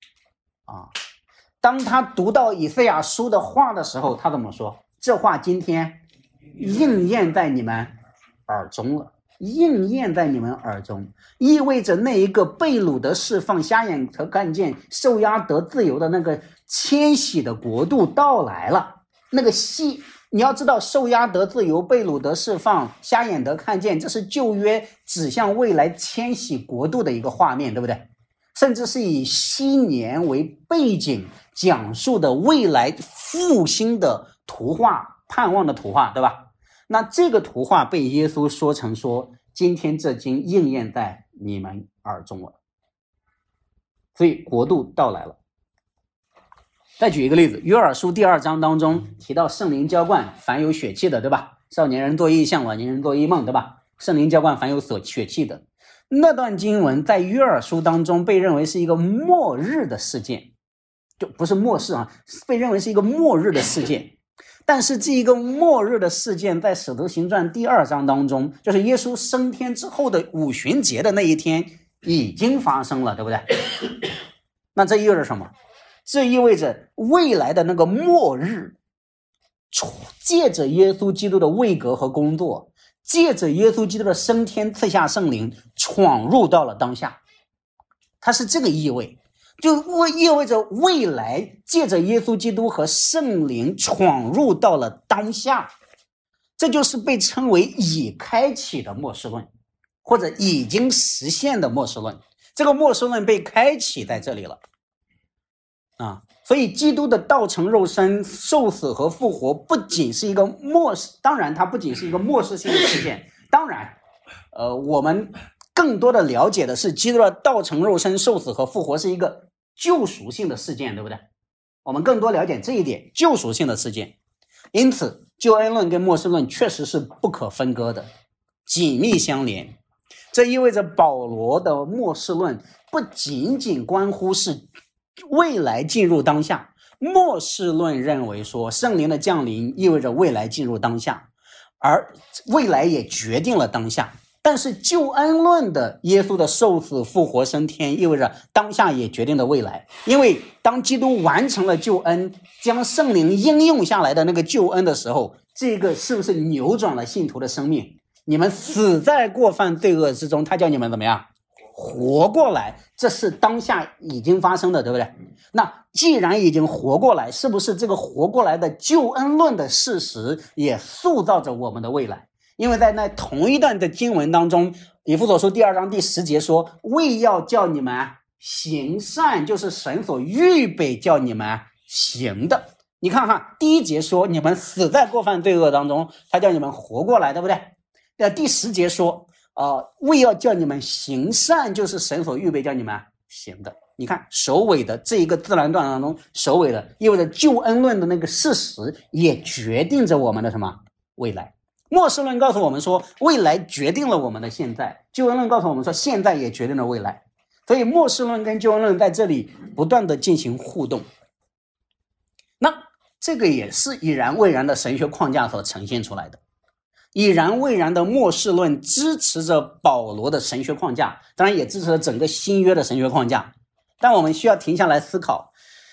当他读到以赛亚书的话的时候，他怎么说？这话今天应验在你们耳中了，应验在你们耳中，意味着那一个被掳的释放，瞎眼可看见，受压得自由的那个迁徙的国度到来了。那个你要知道，受压得自由，被掳得释放，瞎眼得看见，这是旧约指向未来迁徙国度的一个画面，对不对？甚至是以昔年为背景讲述的未来复兴的图画，盼望的图画，对吧？那这个图画被耶稣说成说，今天这经应验在你们耳中了，所以国度到来了。再举一个例子，约珥书第2章当中提到圣灵浇灌凡有血气的，对吧？少年人做异象，老年人做异梦，对吧？圣灵浇灌凡有血气的，那段经文在约珥书当中被认为是一个末日的事件，就不是末世被认为是一个末日的事件。但是这一个末日的事件在使徒行传第2章当中，就是耶稣升天之后的五旬节的那一天已经发生了，对不对？那这意味着什么？这意味着未来的那个末日，借着耶稣基督的位格和工作，借着耶稣基督的升天赐下圣灵，闯入到了当下。它是这个意味，就意味着未来借着耶稣基督和圣灵闯入到了当下。这就是被称为已开启的末世论，或者已经实现的末世论。这个末世论被开启在这里了所以基督的道成肉身、受死和复活不仅是一个当然它不仅是一个末世性的事件，当然我们更多的了解的是基督的道成肉身、受死和复活是一个救赎性的事件，对不对？我们更多了解这一点，救赎性的事件。因此救恩论跟末世论确实是不可分割的，紧密相连。这意味着保罗的末世论不仅仅关乎是未来进入当下，末世论认为说圣灵的降临意味着未来进入当下，而未来也决定了当下。但是救恩论的耶稣的受死复活升天意味着当下也决定了未来，因为当基督完成了救恩，将圣灵应用下来的那个救恩的时候，这个是不是扭转了信徒的生命？你们死在过犯罪恶之中，他叫你们怎么样？活过来，这是当下已经发生的，对不对？那既然已经活过来，是不是这个活过来的救恩论的事实也塑造着我们的未来？因为在那同一段的经文当中，以弗所书第2章第10节说，为要叫你们行善，就是神所预备叫你们行的。你看看第1节说你们死在过犯罪恶当中，他叫你们活过来，对不对？第10节说为要叫你们行善，就是神所预备叫你们行的。你看首尾的这一个自然段当中，首尾的意味着救恩论的那个事实也决定着我们的什么未来。末世论告诉我们说未来决定了我们的现在，救恩论告诉我们说现在也决定了未来。所以末世论跟救恩论在这里不断的进行互动。那这个也是已然未然的神学框架所呈现出来的。已然未然的末世论支持着保罗的神学框架，当然也支持了整个新约的神学框架。但我们需要停下来思考，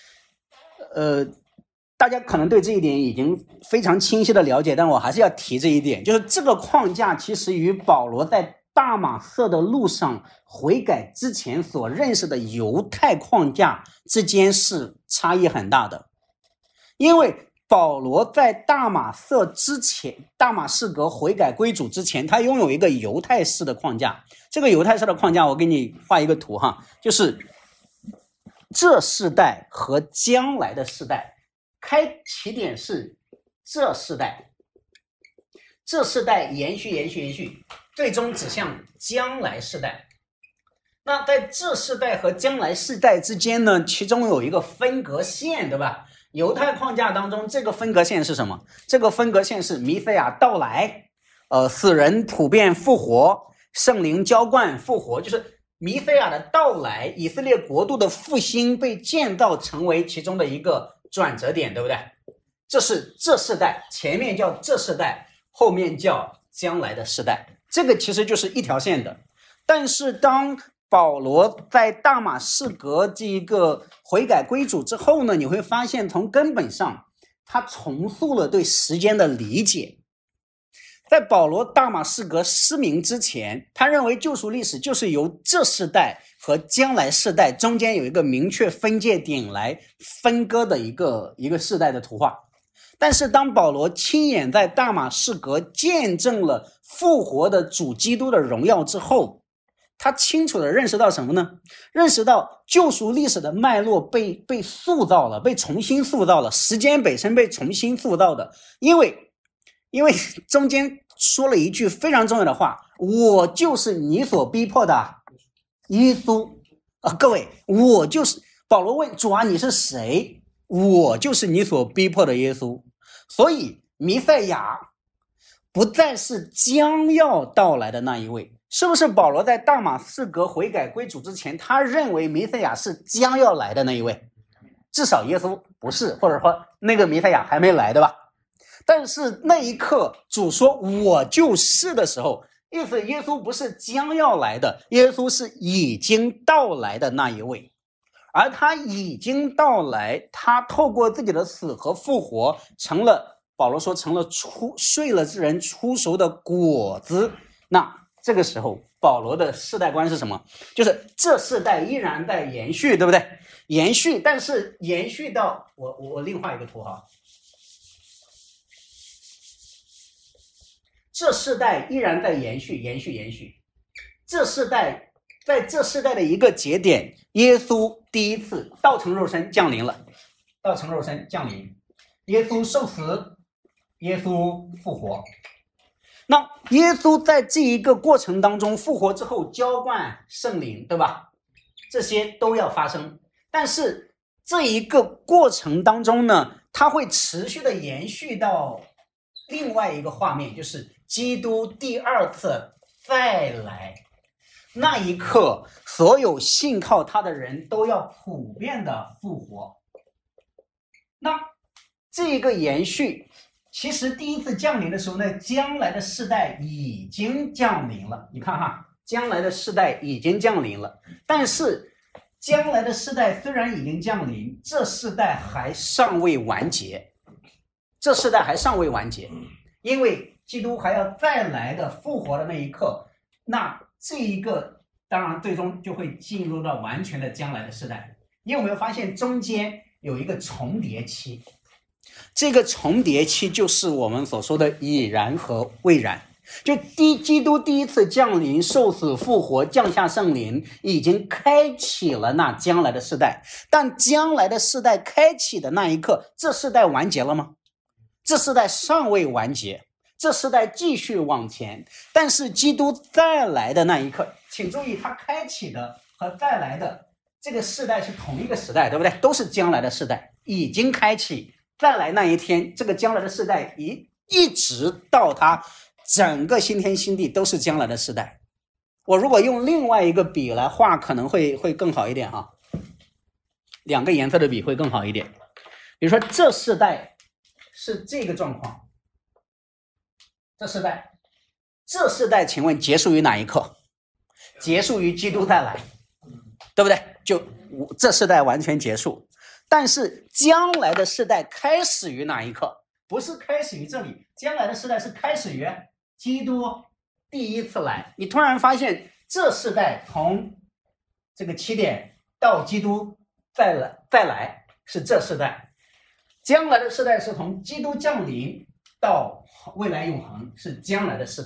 大家可能对这一点已经非常清晰的了解，但我还是要提这一点，就是这个框架其实与保罗在大马色的路上悔改之前所认识的犹太框架之间是差异很大的。因为保罗在大马色之前，大马士革悔改归主之前，他拥有一个犹太式的框架。这个犹太式的框架我给你画一个图就是这世代和将来的世代，开起点是这世代，这世代延续，最终指向将来世代。那在这世代和将来世代之间呢，其中有一个分隔线，对吧？犹太框架当中，这个分隔线是什么？这个分隔线是弥赛亚到来，死人普遍复活，圣灵浇灌复活，就是弥赛亚的到来，以色列国度的复兴被建造成为其中的一个转折点，对不对？这是这世代，前面叫这世代，后面叫将来的世代，这个其实就是一条线的。但是当保罗在大马士革这一个悔改归主之后呢，你会发现从根本上他重塑了对时间的理解。在保罗大马士革失明之前，他认为救赎历史就是由这世代和将来世代中间有一个明确分界点来分割的一个世代的图画。但是当保罗亲眼在大马士革见证了复活的主基督的荣耀之后，他清楚地认识到什么呢？认识到救赎历史的脉络被塑造了，被重新塑造了，时间本身被重新塑造的。因为中间说了一句非常重要的话，我就是你所逼迫的耶稣各位，我就是保罗问主啊，你是谁？我就是你所逼迫的耶稣。所以弥赛亚不再是将要到来的那一位。是不是保罗在大马士革悔改归主之前，他认为弥赛亚是将要来的那一位？至少耶稣不是，或者说那个弥赛亚还没来，对吧？但是那一刻主说我就是的时候，意思耶稣不是将要来的，耶稣是已经到来的那一位。而他已经到来，他透过自己的死和复活，成了保罗说成了睡了之人出熟的果子。那这个时候保罗的世代观是什么？就是这世代依然在延续，对不对？延续，但是延续到我另画一个图哈。这世代依然在延续。这世代在这世代的一个节点，耶稣第一次道成肉身降临了，耶稣受死，耶稣复活。那耶稣在这一个过程当中复活之后浇灌圣灵，对吧？这些都要发生。但是这一个过程当中呢，它会持续的延续到另外一个画面，就是基督第二次再来。那一刻，所有信靠他的人都要普遍的复活。那这个延续，其实第一次降临的时候呢，将来的世代已经降临了。你看哈，将来的世代已经降临了，但是将来的世代虽然已经降临，这世代还尚未完结，因为基督还要再来的复活的那一刻，那这一个当然最终就会进入到完全的将来的世代。你有没有发现中间有一个重叠期？这个重叠期就是我们所说的已然和未然。就基督第一次降临、受死、复活、降下圣灵，已经开启了那将来的世代。但将来的世代开启的那一刻，这世代完结了吗？这世代尚未完结，这世代继续往前。但是基督再来的那一刻，请注意，他开启的和再来的这个世代是同一个时代，对不对？都是将来的世代，已经开启。再来那一天，这个将来的世代一直到他整个新天新地都是将来的世代。我如果用另外一个笔来画，可能会更好一点哈，两个颜色的笔会更好一点。比如说这世代是这个状况，这世代请问结束于哪一刻？结束于基督再来，对不对？就这世代完全结束。但是将来的世代开始于哪一刻？不是开始于这里，将来的世代是开始于基督第一次来。你突然发现这世代从这个起点到基督再来是这世代，将来的世代是从基督降临到未来永恒，是将来的世代。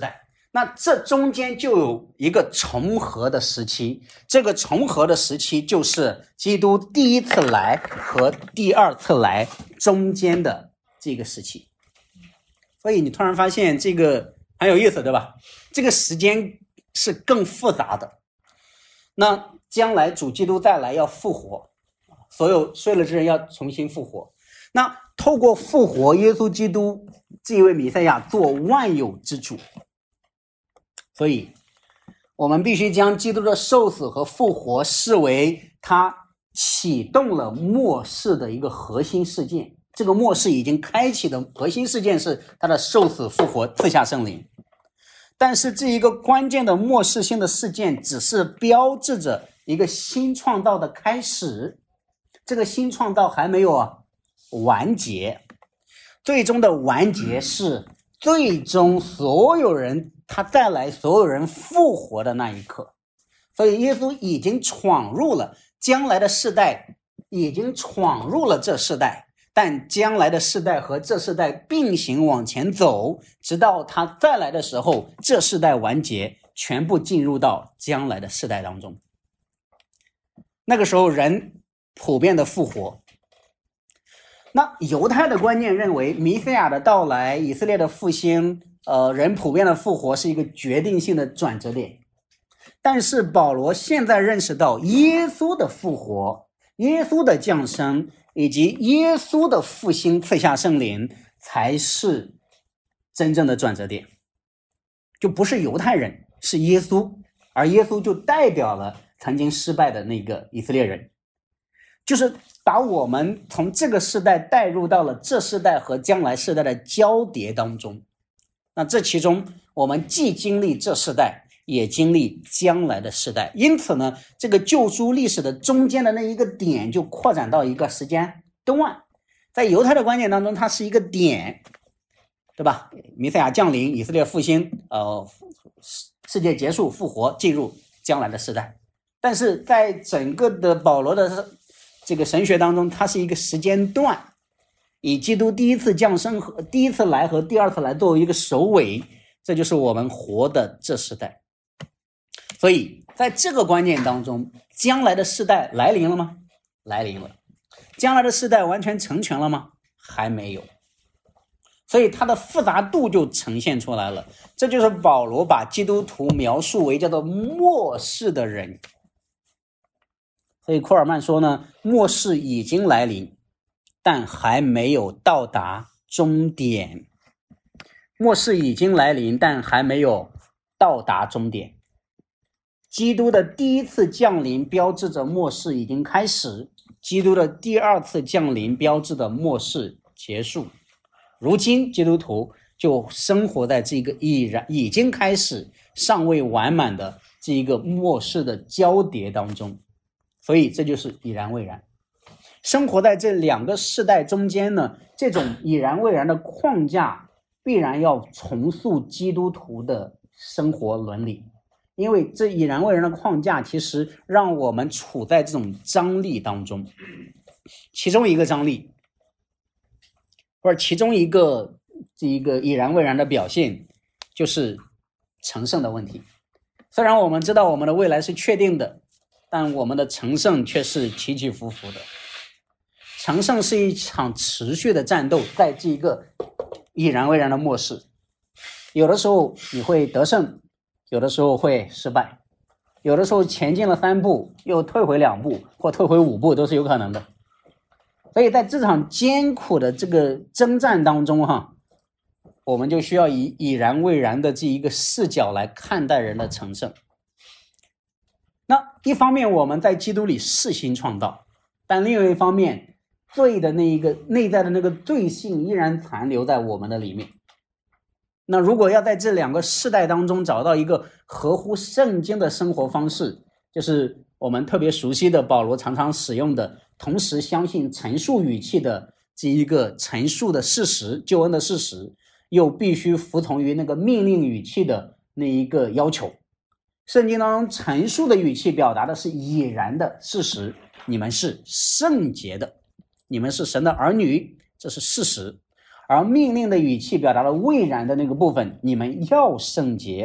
那这中间就有一个重合的时期，这个重合的时期就是基督第一次来和第二次来中间的这个时期。所以你突然发现这个很有意思，对吧？这个时间是更复杂的。那将来主基督再来要复活，所有睡了之人要重新复活。那透过复活，耶稣基督这一位弥赛亚做万有之主。所以我们必须将基督的受死和复活视为他启动了末世的一个核心事件。这个末世已经开启的核心事件是他的受死复活赐下圣灵。但是这一个关键的末世性的事件只是标志着一个新创造的开始，这个新创造还没有完结，最终的完结是最终所有人他再来，所有人复活的那一刻。所以耶稣已经闯入了将来的世代，已经闯入了这世代，但将来的世代和这世代并行往前走，直到他再来的时候，这世代完结，全部进入到将来的世代当中。那个时候人普遍的复活。那犹太的观念认为弥赛亚的到来，以色列的复兴，人普遍的复活是一个决定性的转折点。但是保罗现在认识到耶稣的复活，耶稣的降生以及耶稣的复兴赐下圣灵才是真正的转折点，就不是犹太人，是耶稣，而耶稣就代表了曾经失败的那个以色列人，就是把我们从这个世代带入到了这世代和将来世代的交叠当中。那这其中我们既经历这世代，也经历将来的世代，因此呢，这个救赎历史的中间的那一个点就扩展到一个时间段。在犹太的观念当中，它是一个点，对吧？弥赛亚降临，以色列复兴，世界结束，复活，进入将来的世代。但是在整个的保罗的这个神学当中，它是一个时间段，以基督第一次降生和第一次来和第二次来作为一个首尾，这就是我们活的这世代。所以在这个观念当中，将来的世代来临了吗？来临了。将来的世代完全成全了吗？还没有。所以它的复杂度就呈现出来了。这就是保罗把基督徒描述为叫做末世的人。所以库尔曼说呢，末世已经来临，但还没有到达终点。末世已经来临，但还没有到达终点。基督的第一次降临标志着末世已经开始，基督的第二次降临标志着末世结束。如今基督徒就生活在这个已经开始尚未完满的这一个末世的交叠当中，所以这就是已然未然。生活在这两个世代中间呢，这种已然未然的框架必然要重塑基督徒的生活伦理，因为这已然未然的框架其实让我们处在这种张力当中。其中一个张力或者其中一个已然未然的表现就是成圣的问题。虽然我们知道我们的未来是确定的，但我们的成圣却是起起伏伏的。成圣是一场持续的战斗，在这一个已然未然的末世，有的时候你会得胜，有的时候会失败，有的时候前进了3步又退回2步或退回5步都是有可能的。所以在这场艰苦的这个征战当中我们就需要以已然未然的这一个视角来看待人的成圣。那一方面我们在基督里是新创造，但另外一方面罪的那一个内在的那个罪性依然残留在我们的里面。那如果要在这两个世代当中找到一个合乎圣经的生活方式，就是我们特别熟悉的保罗常常使用的同时相信陈述语气的这一个陈述的事实，救恩的事实，又必须服从于那个命令语气的那一个要求。圣经当中陈述的语气表达的是已然的事实，你们是圣洁的，你们是神的儿女，这是事实。而命令的语气表达了未然的那个部分，你们要圣洁，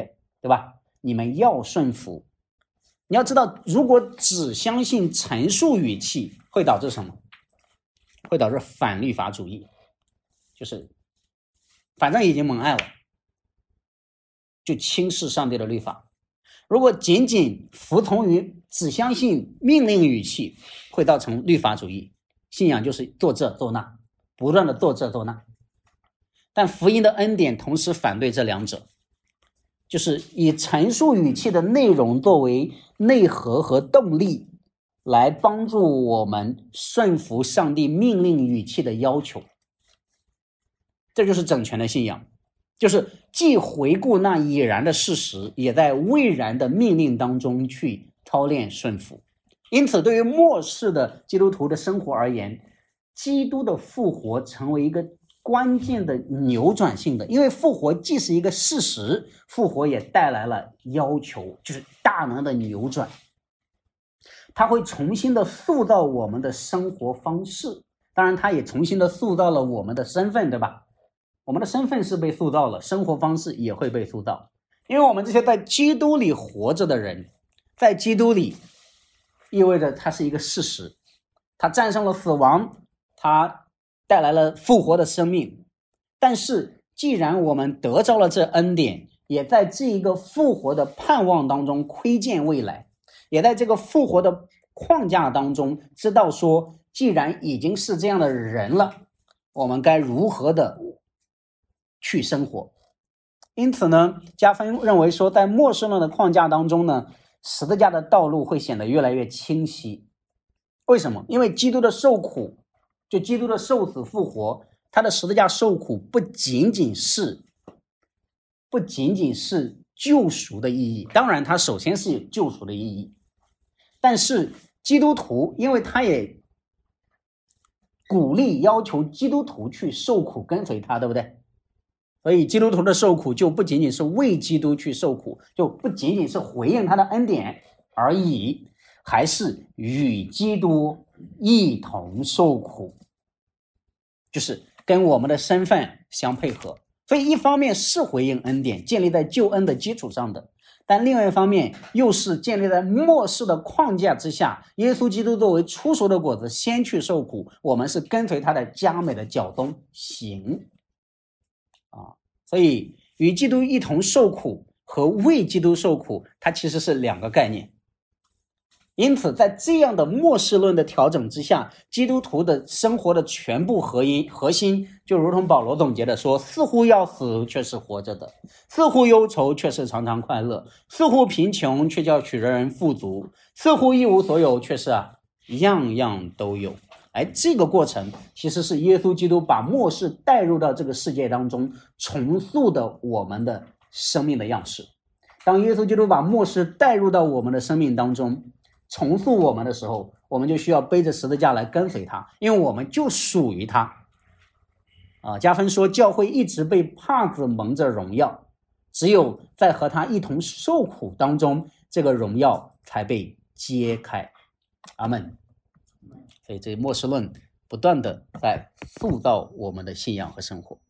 对吧？你们要顺服。你要知道，如果只相信陈述语气，会导致什么？会导致反律法主义，就是反正已经蒙爱了，就轻视上帝的律法。如果仅仅服从于只相信命令语气，会造成律法主义，信仰就是做这做那，不断的做这做那。但福音的恩典同时反对这两者，就是以陈述语气的内容作为内核和动力，来帮助我们顺服上帝命令语气的要求。这就是整全的信仰，就是既回顾那已然的事实，也在未然的命令当中去操练顺服。因此，对于末世的基督徒的生活而言，基督的复活成为一个关键的扭转性的，因为复活既是一个事实，复活也带来了要求，就是大能的扭转。它会重新的塑造我们的生活方式，当然它也重新的塑造了我们的身份，对吧？我们的身份是被塑造了，生活方式也会被塑造，因为我们这些在基督里活着的人，在基督里意味着它是一个事实，它战胜了死亡，它带来了复活的生命。但是既然我们得着了这恩典，也在这一个复活的盼望当中窥见未来，也在这个复活的框架当中知道说，既然已经是这样的人了，我们该如何的去生活。因此呢，加芬认为说，在末世论的框架当中呢，十字架的道路会显得越来越清晰。为什么？因为基督的受苦，就基督的受死复活，他的十字架受苦不仅仅是救赎的意义，当然它首先是有救赎的意义，但是基督徒，因为他也鼓励要求基督徒去受苦跟随他，对不对？所以基督徒的受苦就不仅仅是为基督去受苦，就不仅仅是回应他的恩典而已，还是与基督一同受苦，就是跟我们的身份相配合。所以一方面是回应恩典，建立在救恩的基础上的，但另外一方面又是建立在末世的框架之下，耶稣基督作为初熟的果子先去受苦，我们是跟随他的佳美的脚踪行。所以与基督一同受苦和为基督受苦，它其实是两个概念。因此在这样的末世论的调整之下，基督徒的生活的全部核心就如同保罗总结的说，似乎要死却是活着的，似乎忧愁却是常常快乐，似乎贫穷却叫许多人富足，似乎一无所有却是样样都有。这个过程其实是耶稣基督把末世带入到这个世界当中，重塑的我们的生命的样式。当耶稣基督把末世带入到我们的生命当中，重塑我们的时候，我们就需要背着十字架来跟随他，因为我们就属于他。加芬说，教会一直被帕子蒙着荣耀，只有在和他一同受苦当中，这个荣耀才被揭开。阿们。所以这末世论不断的在塑造我们的信仰和生活。